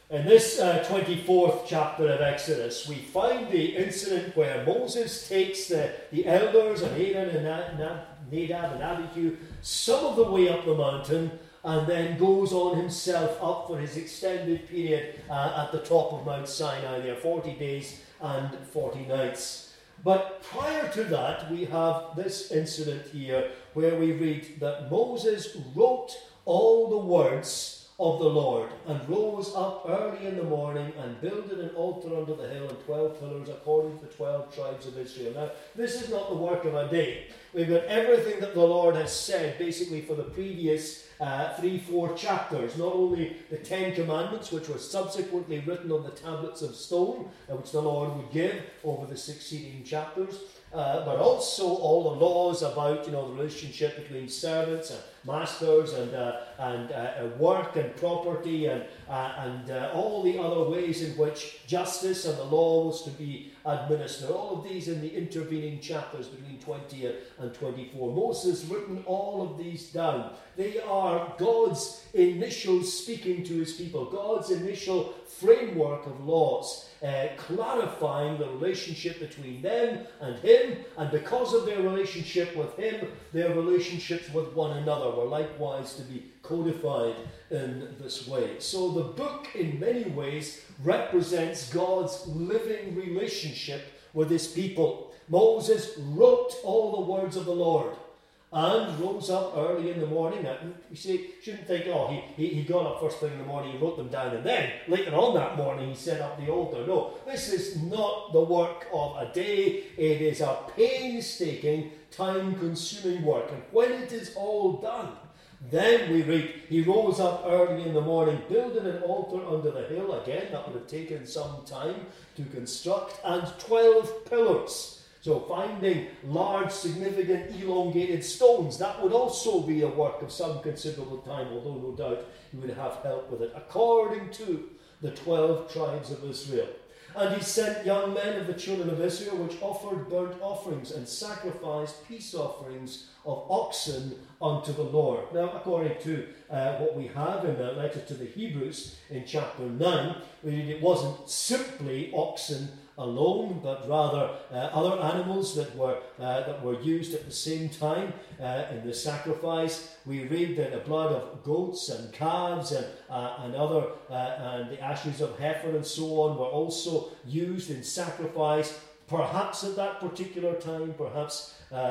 In this 24th chapter of Exodus, we find the incident where Moses takes the elders and Aaron and Nadab and Abihu some of the way up the mountain and then goes on himself up for his extended period at the top of Mount Sinai. There are 40 days and 40 nights. But prior to that, we have this incident here where we read that Moses wrote all the words of the Lord, and rose up early in the morning and builded an altar under the hill and 12 pillars according to the 12 tribes of Israel. Now, this is not the work of a day. We've got everything that the Lord has said basically for the previous 3-4 chapters. Not only the 10 commandments, which were subsequently written on the tablets of stone, which the Lord would give over the succeeding chapters, but also all the laws about, the relationship between servants and masters and work and property and all the other ways in which justice and the law was to be administered. All of these in the intervening chapters between 20 and 24. Moses has written all of these down. They are God's initial speaking to his people, God's initial framework of laws, clarifying the relationship between them and him, and because of their relationship with him, their relationships with one another were likewise to be codified in this way. So the book in many ways represents God's living relationship with his people. Moses wrote all the words of the Lord and rose up early in the morning. Now, you see, shouldn't think, he got up first thing in the morning, he wrote them down, and then later on that morning he set up the altar. No, this is not the work of a day. It is a painstaking, time-consuming work. And when it is all done, then we read, he rose up early in the morning, building an altar under the hill. Again, that would have taken some time to construct, and 12 pillars. So finding large, significant, elongated stones, that would also be a work of some considerable time, although no doubt he would have help with it, according to the 12 tribes of Israel. And he sent young men of the children of Israel, which offered burnt offerings and sacrificed peace offerings of oxen unto the Lord. Now, according to what we have in the letter to the Hebrews in chapter 9, we read it wasn't simply oxen alone, but rather other animals that were used at the same time in the sacrifice. We read that the blood of goats and calves and other and the ashes of heifer and so on were also used in sacrifice. Perhaps at that particular time, perhaps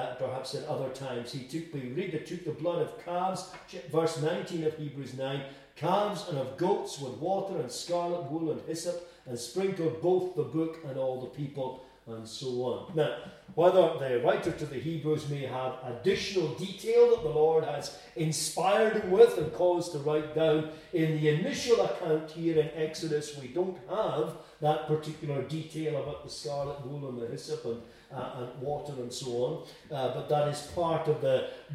at other times. We read that took the blood of calves, verse 19 of Hebrews 9, calves and of goats with water and scarlet wool and hyssop, and sprinkled both the book and all the people, and so on. Now, whether the writer to the Hebrews may have additional detail that the Lord has inspired him with and caused to write down, in the initial account here in Exodus, we don't have that particular detail about the scarlet wool and the hyssop and water and so on, but that is part of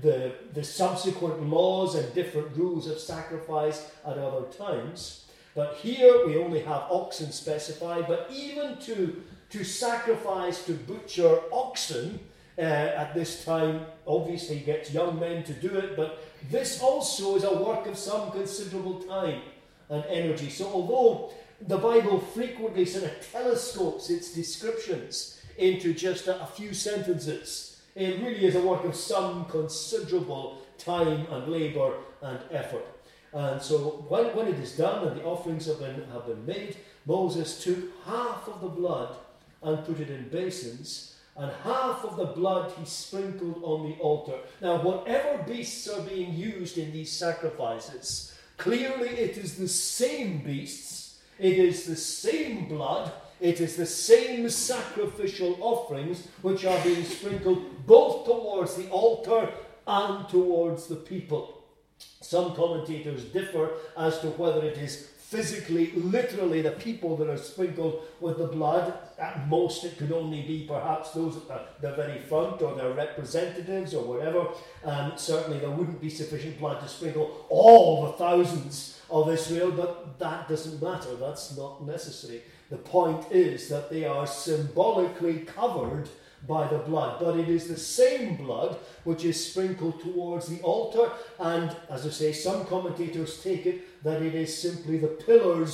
the subsequent laws and different rules of sacrifice at other times. But here we only have oxen specified, but even to sacrifice, to butcher oxen at this time, obviously gets young men to do it, but this also is a work of some considerable time and energy. So although the Bible frequently sort of telescopes its descriptions into just a few sentences, it really is a work of some considerable time and labour and effort. And so when it is done and the offerings have been made, Moses took half of the blood and put it in basins, and half of the blood he sprinkled on the altar. Now, whatever beasts are being used in these sacrifices, clearly it is the same beasts, it is the same blood, it is the same sacrificial offerings which are being sprinkled both towards the altar and towards the people. Some commentators differ as to whether it is physically, literally, the people that are sprinkled with the blood. At most, it could only be perhaps those at the very front or their representatives or whatever. Certainly, there wouldn't be sufficient blood to sprinkle all the thousands of Israel, but that doesn't matter. That's not necessary. The point is that they are symbolically covered by the blood, but it is the same blood which is sprinkled towards the altar, and as I say, some commentators take it that it is simply the pillars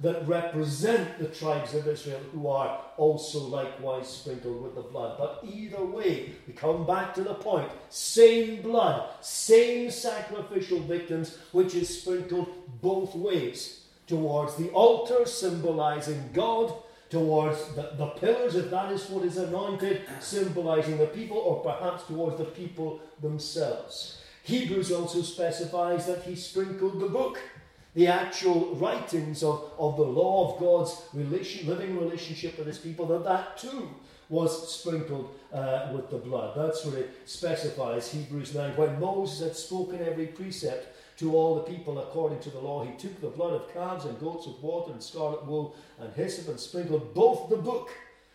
that represent the tribes of Israel, who are also likewise sprinkled with the blood. But either way, we come back to the point. Same blood, same sacrificial victims, which is sprinkled both ways. Towards the altar, symbolizing God, towards the pillars, if that is what is anointed, symbolizing the people, or perhaps towards the people themselves. Hebrews also specifies that he sprinkled the book, the actual writings of the law of God's living relationship with his people, that too was sprinkled with the blood. That's what it specifies, Hebrews 9. When Moses had spoken every precept to all the people according to the law, he took the blood of calves and goats with water and scarlet wool and hyssop and sprinkled both the book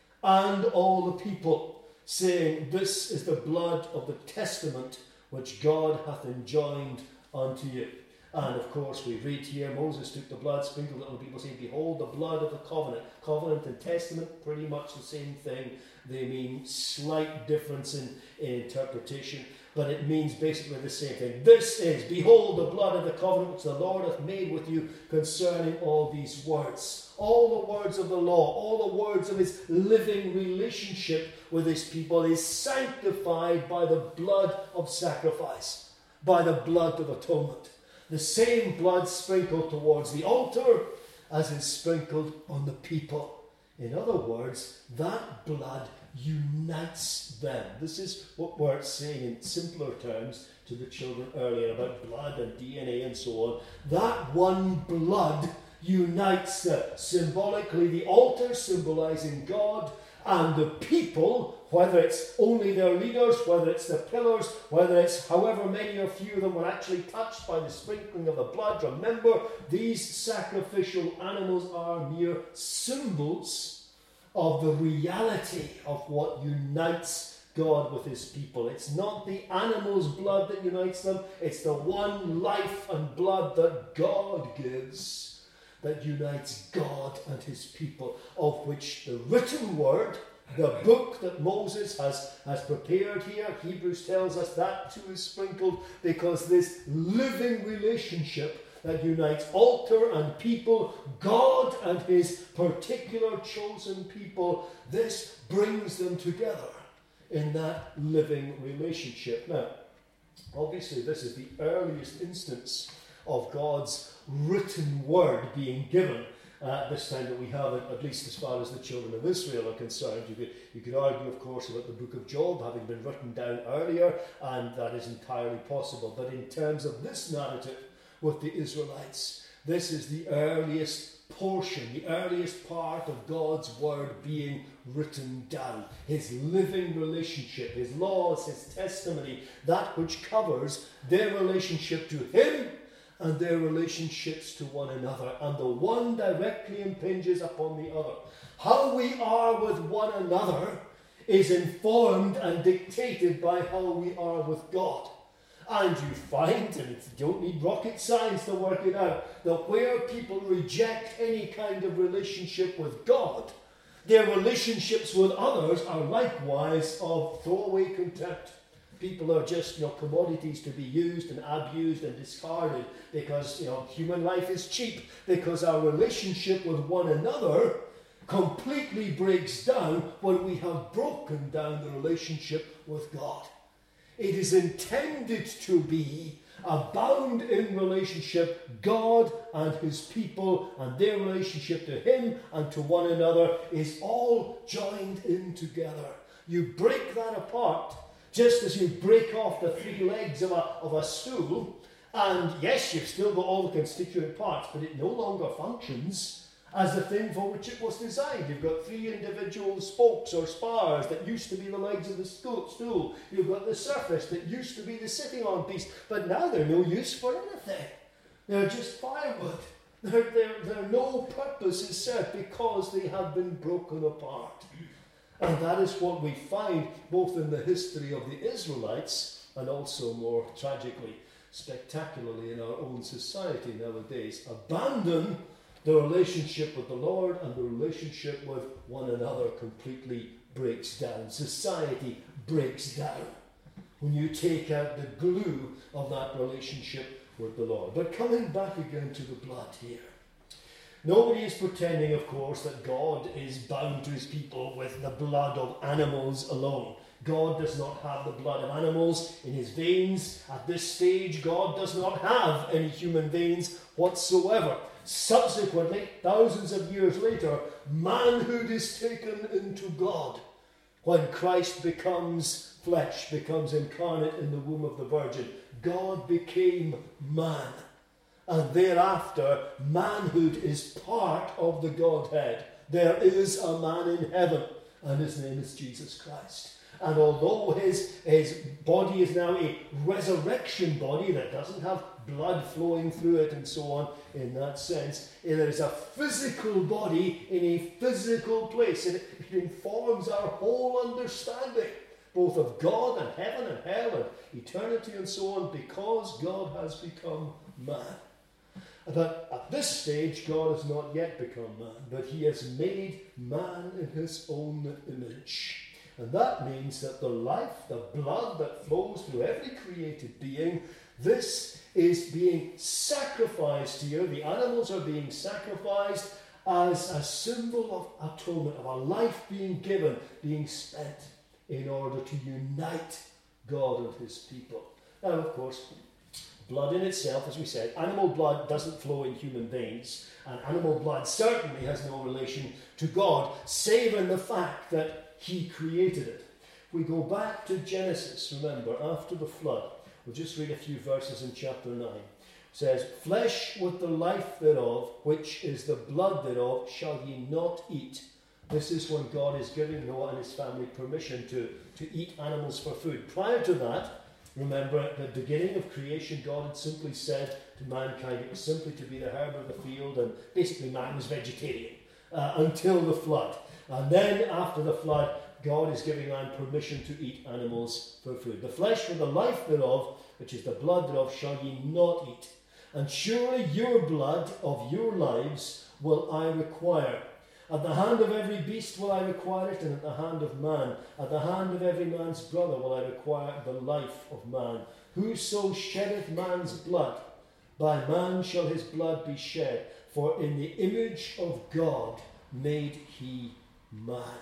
and all the people, saying, This is the blood of the testament which God hath enjoined unto you. And of course we read here, Moses took the blood, sprinkled it on the people, saying, Behold the blood of the covenant. Covenant and testament, pretty much the same thing. They mean slight difference in interpretation, but it means basically the same thing. This is, behold the blood of the covenant which the Lord hath made with you concerning all these words. All the words of the law, all the words of his living relationship with his people is sanctified by the blood of sacrifice, by the blood of atonement. The same blood sprinkled towards the altar as is sprinkled on the people. In other words, that blood unites them. This is what we're saying in simpler terms to the children earlier about blood and DNA and so on. That one blood unites symbolically the altar, symbolizing God, and the people, whether it's only their leaders, whether it's the pillars, whether it's however many or few of them were actually touched by the sprinkling of the blood. Remember, these sacrificial animals are mere symbols of the reality of what unites God with his people. It's not the animal's blood that unites them, it's the one life and blood that God gives that unites God and his people, of which the written word, the book that Moses has prepared here, Hebrews tells us that too is sprinkled, because this living relationship that unites altar and people, God and his particular chosen people, this brings them together in that living relationship. Now, obviously this is the earliest instance of God's written word being given this time that we have it, at least as far as the children of Israel are concerned. You could argue, of course, about the book of Job having been written down earlier, and that is entirely possible. But in terms of this narrative with the Israelites, this is the earliest portion, the earliest part of God's word being written down. His living relationship, his laws, his testimony, that which covers their relationship to him and their relationships to one another. And the one directly impinges upon the other. How we are with one another is informed and dictated by how we are with God. And you find, and you don't need rocket science to work it out, that where people reject any kind of relationship with God, their relationships with others are likewise of throwaway contempt. People are just, commodities to be used and abused and discarded because, human life is cheap, because our relationship with one another completely breaks down when we have broken down the relationship with God. It is intended to be a bound in relationship. God and his people and their relationship to him and to one another is all joined in together. You break that apart, just as you break off the three legs of a stool, and yes, you've still got all the constituent parts, but it no longer functions as the thing for which it was designed. You've got three individual spokes or spars that used to be the legs of the stool. You've got the surface that used to be the sitting on piece, but now they're no use for anything. They're just firewood. Their no purpose is served because they have been broken apart. And that is what we find both in the history of the Israelites and also more tragically, spectacularly in our own society nowadays. Abandon the relationship with the Lord and the relationship with one another completely breaks down. Society breaks down when you take out the glue of that relationship with the Lord. But coming back again to the blood here. Nobody is pretending, of course, that God is bound to his people with the blood of animals alone. God does not have the blood of animals in his veins. At this stage, God does not have any human veins whatsoever. Subsequently, thousands of years later, manhood is taken into God. When Christ becomes flesh, becomes incarnate in the womb of the Virgin, God became man. And thereafter, manhood is part of the Godhead. There is a man in heaven, and his name is Jesus Christ. And although his body is now a resurrection body that doesn't have blood flowing through it and so on, in that sense, there is a physical body in a physical place. And it informs our whole understanding, both of God and heaven and hell and eternity and so on, because God has become man. But at this stage, God has not yet become man, but he has made man in his own image. And that means that the life, the blood that flows through every created being, this is being sacrificed here. The animals are being sacrificed as a symbol of atonement, of a life being given, being spent in order to unite God and his people. Now, of course, blood in itself, as we said, animal blood doesn't flow in human veins, and animal blood certainly has no relation to God, save in the fact that he created it. We go back to Genesis, remember, after the flood. We'll just read a few verses in chapter 9. It says, "Flesh with the life thereof, which is the blood thereof, shall ye not eat." This is when God is giving Noah and his family permission to eat animals for food. Prior to that, remember, at the beginning of creation, God had simply said to mankind it was simply to be the herb of the field, and basically man was vegetarian until the flood. And then after the flood, God is giving man permission to eat animals for food. "The flesh with the life thereof, which is the blood thereof, shall ye not eat. And surely your blood of your lives will I require. At the hand of every beast will I require it, and at the hand of man, at the hand of every man's brother will I require the life of man. Whoso sheddeth man's blood, by man shall his blood be shed. For in the image of God made he man."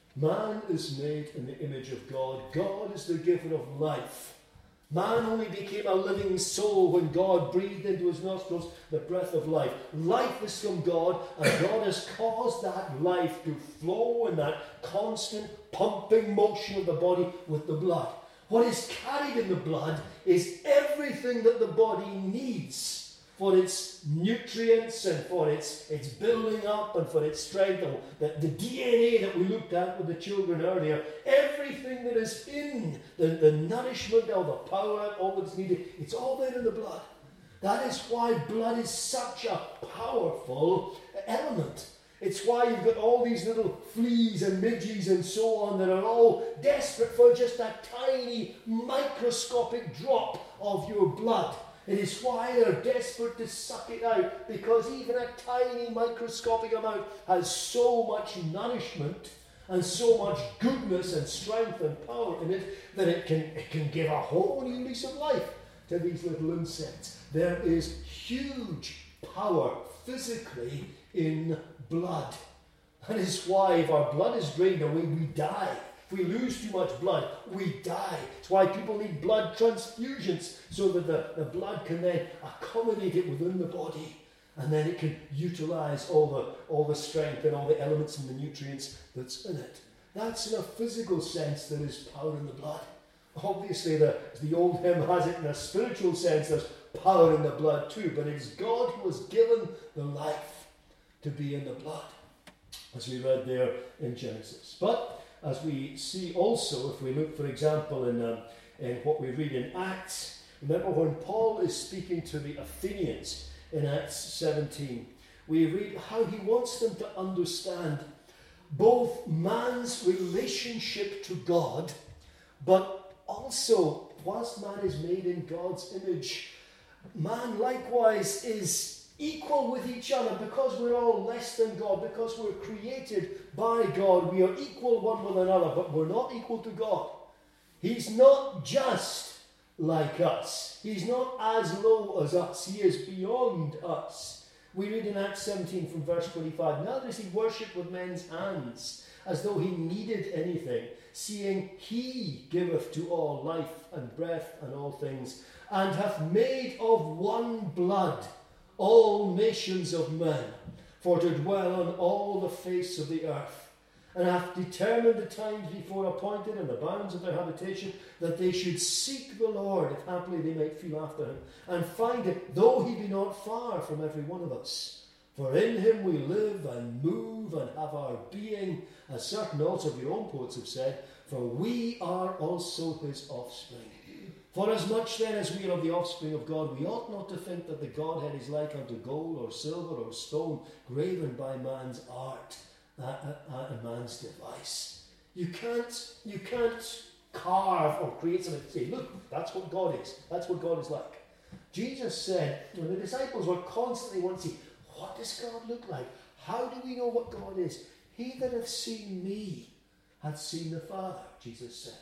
Man is made in the image of God. God is the giver of life. Man only became a living soul when God breathed into his nostrils the breath of life. Life is from God, and God has caused that life to flow in that constant pumping motion of the body with the blood. What is carried in the blood is everything that the body needs for its nutrients and for its building up and for its strength. The DNA that we looked at with the children earlier, everything that is in the nourishment, all the power, all that's needed, it's all there in the blood. That is why blood is such a powerful element. It's why you've got all these little fleas and midges and so on that are all desperate for just a tiny microscopic drop of your blood. It is why they're desperate to suck it out, because even a tiny microscopic amount has so much nourishment and so much goodness and strength and power in it that it can give a whole new lease of life to these little insects. There is huge power physically in blood. That is why if our blood is drained away, we die. If we lose too much blood, we die. It's why people need blood transfusions, so that the blood can then accommodate it within the body, and then it can utilize all the strength and all the elements and the nutrients that's in it. That's in a physical sense there is power in the blood. Obviously, the old hymn has it in a spiritual sense, there's power in the blood too, but it is God who has given the life to be in the blood, as we read there in Genesis. But as we see also, if we look, for example, in what we read in Acts, remember when Paul is speaking to the Athenians in Acts 17, we read how he wants them to understand both man's relationship to God, but also, whilst man is made in God's image, man likewise is equal with each other, because we're all less than God, because we're created by God. We are equal one with another, but we're not equal to God. He's not just like us. He's not as low as us. He is beyond us. We read in Acts 17 from verse 25, neither is he worshipped with men's hands, as though he needed anything, seeing he giveth to all life and breath and all things, and hath made of one blood all nations of men, for to dwell on all the face of the earth, and hath determined the times before appointed and the bounds of their habitation, that they should seek the Lord, if haply they might feel after him, and find him, though he be not far from every one of us. For in him we live and move and have our being, as certain also of your own poets have said, for we are also his offspring. For as much then as we are of the offspring of God, we ought not to think that the Godhead is like unto gold or silver or stone, graven by man's art, and man's device. You can't carve or create something and say, look, that's what God is. That's what God is like. Jesus said, when the disciples were constantly wanting to see, what does God look like? How do we know what God is? He that hath seen me hath seen the Father, Jesus said.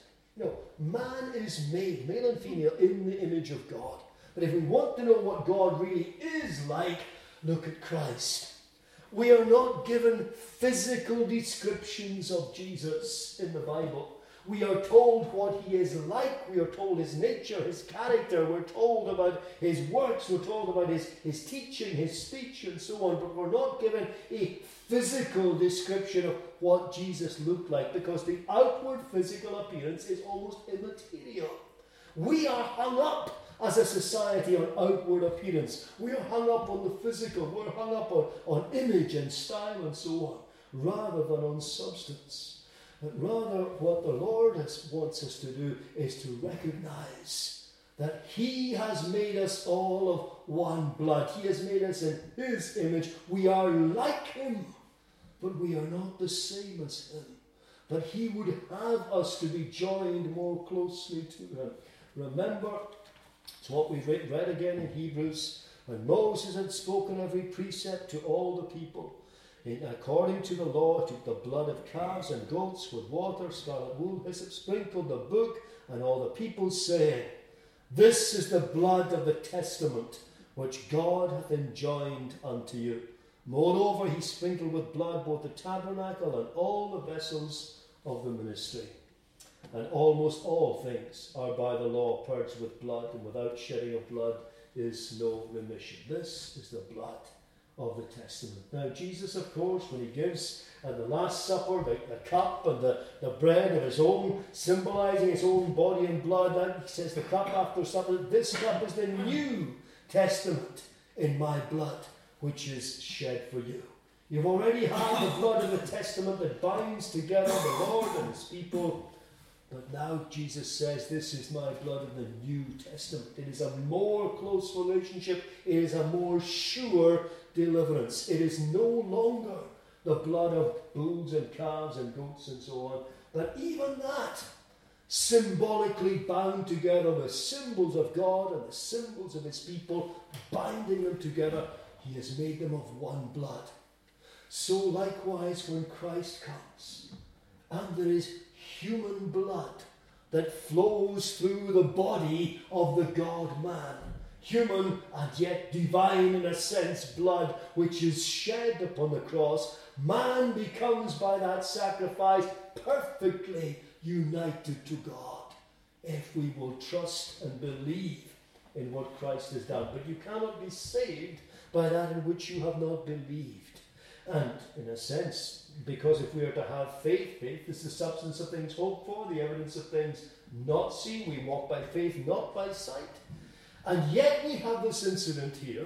Man is made, male and female, in the image of God. But if we want to know what God really is like, look at Christ. We are not given physical descriptions of Jesus in the Bible. We are told what he is like. We are told his nature, his character. We're told about his works. We're told about his teaching, his speech, and so on. But we're not given a physical description of what Jesus looked like, because the outward physical appearance is almost immaterial. We are hung up as a society on outward appearance. We are hung up on the physical. We're hung up on image and style and so on, rather than on substance. But rather, what the Lord wants us to do is to recognize that he has made us all of one blood. He has made us in his image. We are like him, but we are not the same as him. But he would have us to be joined more closely to him. Remember, it's what we've read again in Hebrews, when Moses had spoken every precept to all the people, according to the law, took the blood of calves and goats with water, scarlet wool, hyssop, sprinkled the book, and all the people saying, this is the blood of the testament which God hath enjoined unto you. Moreover, he sprinkled with blood both the tabernacle and all the vessels of the ministry. And almost all things are by the law purged with blood, and without shedding of blood is no remission. This is the blood of the testament. Now, Jesus, of course, when he gives at the Last Supper the cup and the bread of his own, symbolizing his own body and blood, and he says the cup after supper, this cup is the New Testament in my blood, which is shed for you. You've already had the blood of the testament that binds together the Lord and his people. But now Jesus says, this is my blood of the New Testament. It is a more close relationship. It is a more sure deliverance. It is no longer the blood of bulls and calves and goats and so on. But even that, symbolically bound together, the symbols of God and the symbols of his people, binding them together, he has made them of one blood. So likewise, when Christ comes, and there is human blood that flows through the body of the God-man, human and yet divine in a sense blood which is shed upon the cross, man becomes by that sacrifice perfectly united to God, if we will trust and believe in what Christ has done. But you cannot be saved by that in which you have not believed. And in a sense, because if we are to have faith, faith is the substance of things hoped for, the evidence of things not seen. We walk by faith, not by sight. And yet we have this incident here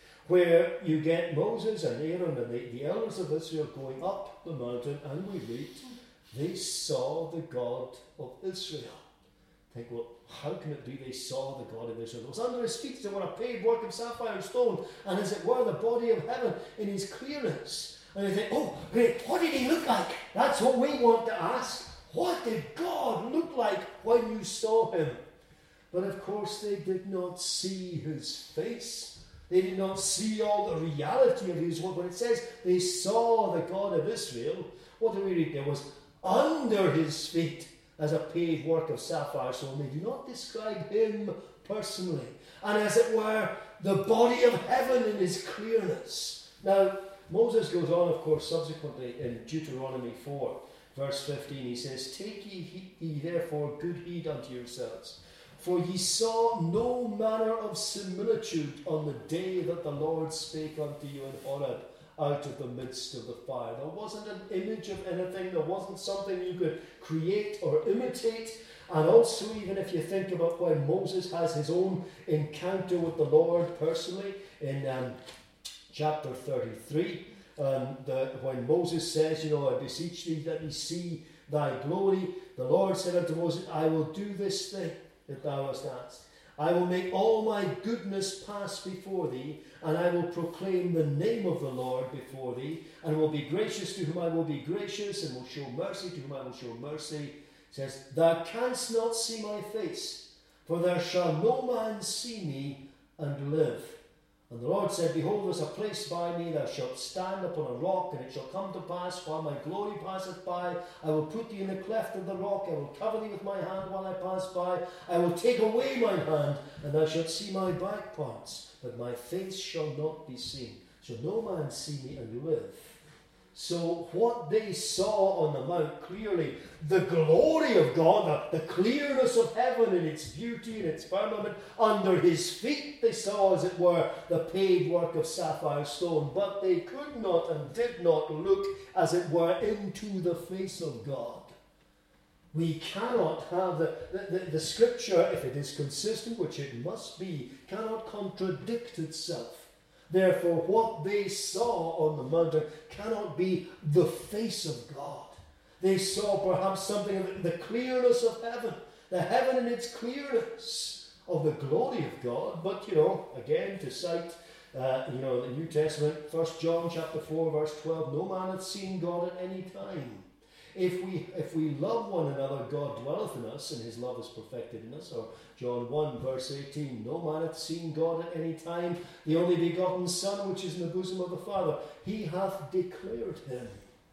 where you get Moses and Aaron and the elders of Israel going up the mountain, and we read, they saw the God of Israel. Think, well, how can it be they saw the God of Israel? It was under his feet, as it were, a paved work of sapphire and stone, and as it were, the body of heaven in his clearness. And you think, oh, great, what did he look like? That's what we want to ask. What did God look like when you saw him? But of course, they did not see his face. They did not see all the reality of his work. When it says they saw the God of Israel, what do we read? There was under his feet as a paved work of sapphire stone. They do not describe him personally. And as it were, the body of heaven in his clearness. Now, Moses goes on, of course, subsequently in Deuteronomy 4, verse 15, he says, Take ye therefore good heed unto yourselves, for ye saw no manner of similitude on the day that the Lord spake unto you in Horeb out of the midst of the fire. There wasn't an image of anything. There wasn't something you could create or imitate. And also, even if you think about when Moses has his own encounter with the Lord personally in chapter 33, when Moses says, I beseech thee, let me see thy glory. The Lord said unto Moses, I will do this thing that thou hast asked. I will make all my goodness pass before thee, and I will proclaim the name of the Lord before thee, and will be gracious to whom I will be gracious, and will show mercy to whom I will show mercy. It says, Thou canst not see my face, for there shall no man see me and live. And the Lord said, Behold, there is a place by me, thou shalt stand upon a rock, and it shall come to pass, while my glory passeth by, I will put thee in the cleft of the rock, I will cover thee with my hand while I pass by, I will take away mine hand, and thou shalt see my back parts, but my face shall not be seen. Shall no man see me and live. So what they saw on the mount, clearly the glory of God, the clearness of heaven in its beauty and its firmament, under his feet they saw, as it were, the paved work of sapphire stone, but they could not and did not look, as it were, into the face of God. We cannot have the scripture, if it is consistent, which it must be, cannot contradict itself. Therefore, what they saw on the mountain cannot be the face of God. They saw perhaps something of the clearness of heaven, the heaven in its clearness of the glory of God. But, again, to cite, the New Testament, 1 John chapter 4, verse 12, no man hath seen God at any time. If we love one another, God dwelleth in us, and his love is perfected in us. Or John 1, verse 18, no man hath seen God at any time. The only begotten Son, which is in the bosom of the Father, he hath declared him.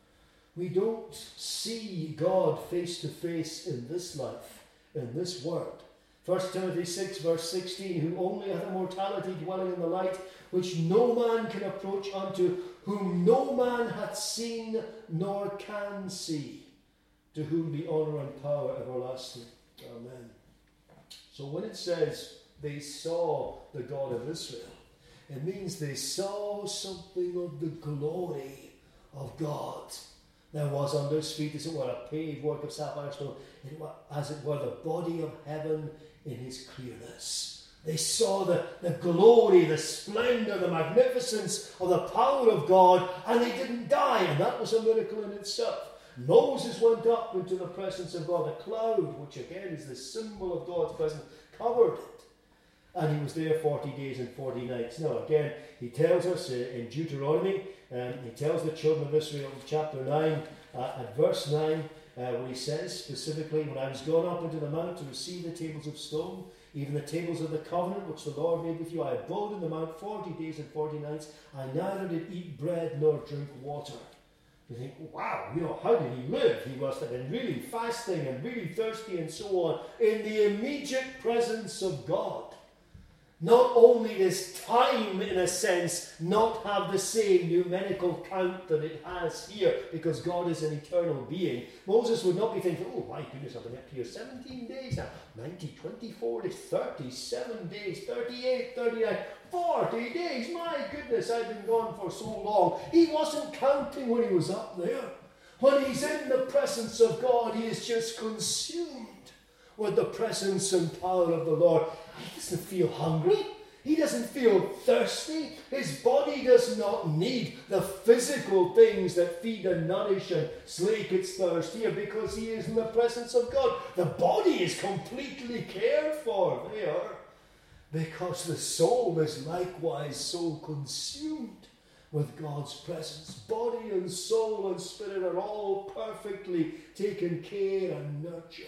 We don't see God face to face in this life, in this world. 1 Timothy 6, verse 16, who only hath immortality, dwelling in the light, which no man can approach unto, whom no man hath seen nor can see, to whom be honour and power everlasting. Amen. So when it says they saw the God of Israel, it means they saw something of the glory of God. There was under his feet, as it were, a paved work of sapphire stone, as it were, the body of heaven in his clearness. They saw the glory, the splendour, the magnificence of the power of God, and they didn't die, and that was a miracle in itself. Moses went up into the presence of God. A cloud, which again is the symbol of God's presence, covered it. And he was there 40 days and 40 nights. Now again, he tells us in Deuteronomy, he tells the children of Israel in chapter 9, at verse 9, where he says specifically, when I was gone up into the mount to receive the tables of stone, even the tables of the covenant which the Lord made with you, I abode in the mount 40 days and 40 nights. I neither did eat bread nor drink water. You think, wow, how did he live? He must have been really fasting and really thirsty and so on, in the immediate presence of God. Not only does time, in a sense, not have the same numerical count that it has here, because God is an eternal being, Moses would not be thinking, oh my goodness, I've been up here 17 days now, 90, 20, 40, 37 days, 38, 39, 40 days, my goodness, I've been gone for so long. He wasn't counting when he was up there. When he's in the presence of God, he is just consumed with the presence and power of the Lord. He doesn't feel hungry. He doesn't feel thirsty. His body does not need the physical things that feed and nourish and slake its thirst here, because he is in the presence of God. The body is completely cared for there, because the soul is likewise so consumed with God's presence. Body and soul and spirit are all perfectly taken care and nurtured.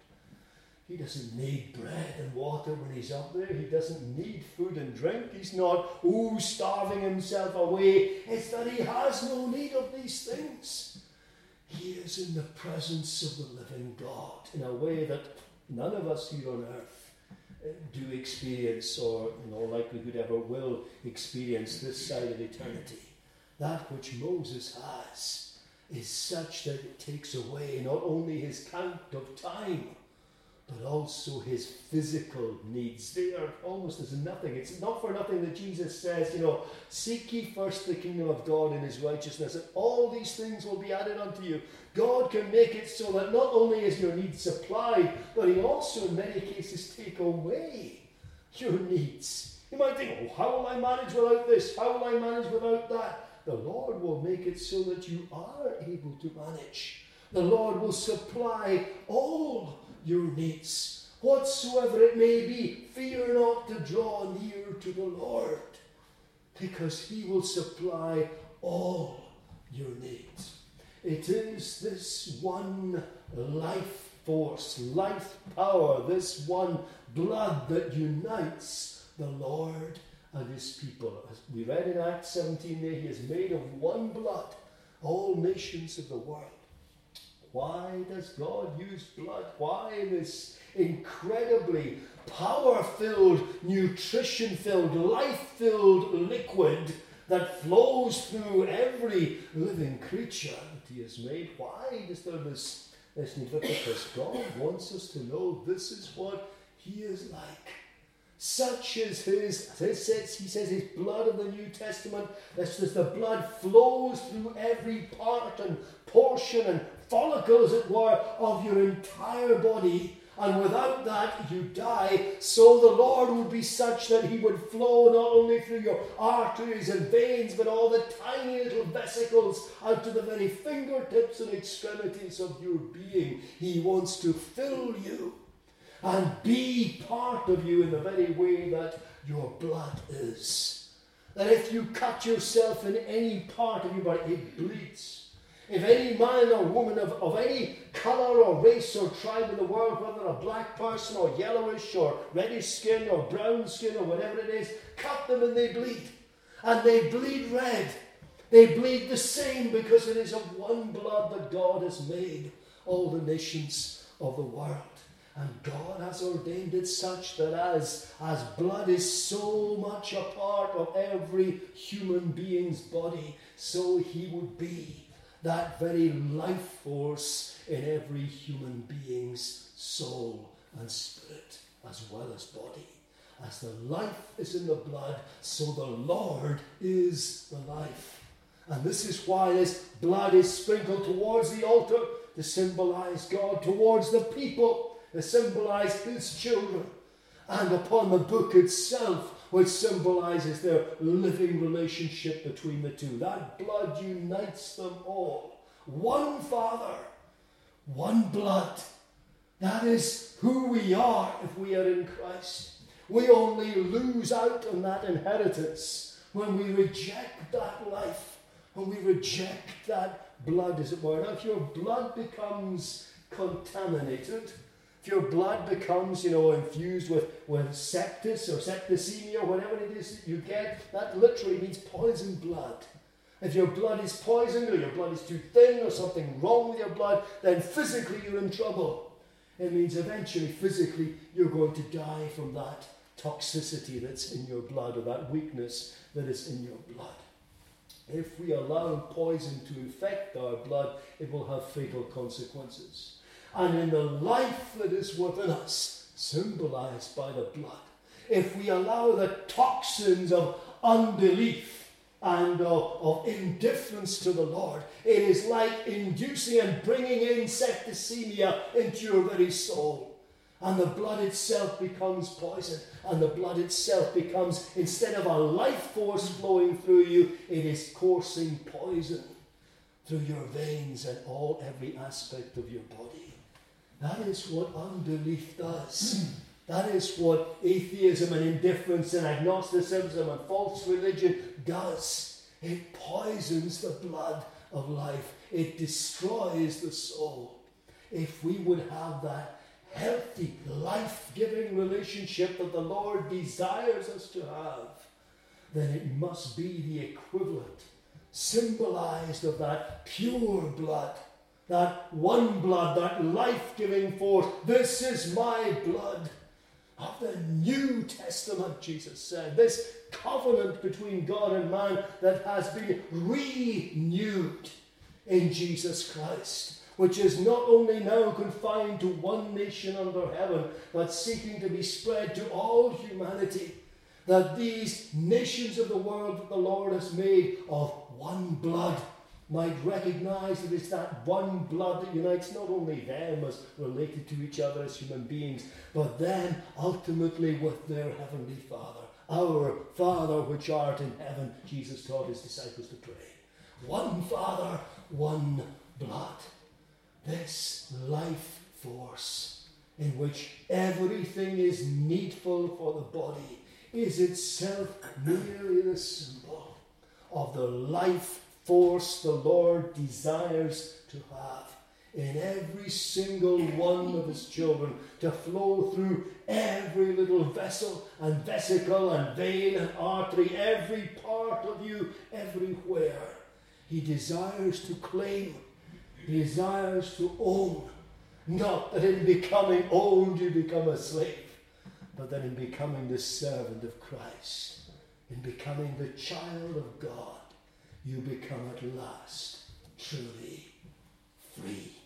He doesn't need bread and water when he's up there. He doesn't need food and drink. He's not, starving himself away. It's that he has no need of these things. He is in the presence of the living God in a way that none of us here on earth do experience, or in all likelihood ever will experience this side of eternity. That which Moses has is such that it takes away not only his count of time, but also his physical needs. They are almost as nothing. It's not for nothing that Jesus says, seek ye first the kingdom of God and his righteousness, and all these things will be added unto you. God can make it so that not only is your need supplied, but he also in many cases take away your needs. You might think, how will I manage without this? How will I manage without that? The Lord will make it so that you are able to manage. The Lord will supply all your needs, whatsoever it may be. Fear not to draw near to the Lord, because he will supply all your needs. It is this one life force, life power, this one blood that unites the Lord and his people. As we read in Acts 17 there, he is made of one blood, all nations of the world. Why does God use blood? Why this incredibly power-filled, nutrition-filled, life-filled liquid that flows through every living creature that he has made? Why is there this need? Because God wants us to know this is what he is like. Such is he says his blood of the New Testament, this is the blood flows through every part and portion and follicle, as it were, of your entire body. And without that, you die. So the Lord would be such that he would flow not only through your arteries and veins, but all the tiny little vesicles out to the very fingertips and extremities of your being. He wants to fill you and be part of you in the very way that your blood is. That if you cut yourself in any part of your body, it bleeds. If any man or woman of any colour or race or tribe in the world, whether a black person or yellowish or reddish skin or brown skin or whatever it is, cut them and they bleed. And they bleed red. They bleed the same, because it is of one blood that God has made all the nations of the world. And God has ordained it such that as blood is so much a part of every human being's body, so he would be that very life force in every human being's soul and spirit, as well as body. As the life is in the blood, so the Lord is the life. And this is why this blood is sprinkled towards the altar to symbolize God, towards the people to symbolize his children, and upon the book itself, which symbolizes their living relationship between the two. That blood unites them all. One Father, one blood. That is who we are if we are in Christ. We only lose out on that inheritance when we reject that life, when we reject that blood, as it were. Now, if your blood becomes contaminated, if your blood becomes, infused with sepsis or septicemia, or whatever it is that you get, that literally means poisoned blood. If your blood is poisoned, or your blood is too thin, or something wrong with your blood, then physically you're in trouble. It means eventually, physically, you're going to die from that toxicity that's in your blood, or that weakness that is in your blood. If we allow poison to infect our blood, it will have fatal consequences. And in the life that is within us, symbolized by the blood, if we allow the toxins of unbelief and of indifference to the Lord, it is like inducing and bringing in septicemia into your very soul. And the blood itself becomes poison. And the blood itself becomes, instead of a life force flowing through you, it is coursing poison through your veins and every aspect of your body. That is what unbelief does. That is what atheism and indifference and agnosticism and false religion does. It poisons the blood of life. It destroys the soul. If we would have that healthy, life-giving relationship that the Lord desires us to have, then it must be the equivalent, symbolized of that pure blood. That one blood, that life-giving force. This is my blood. of the New Testament, Jesus said. This covenant between God and man that has been renewed in Jesus Christ, which is not only now confined to one nation under heaven, but seeking to be spread to all humanity, that these nations of the world that the Lord has made of one blood might recognize that it's that one blood that unites not only them as related to each other as human beings, but them ultimately with their heavenly Father. Our Father which art in heaven, Jesus taught his disciples to pray. One Father, one blood. This life force in which everything is needful for the body is itself merely the symbol of the life force the Lord desires to have in every single one of his children, to flow through every little vessel and vesicle and vein and artery, every part of you, everywhere. He desires to claim, he desires to own. Not that in becoming owned you become a slave, but that in becoming the servant of Christ, in becoming the child of God, you become at last truly free.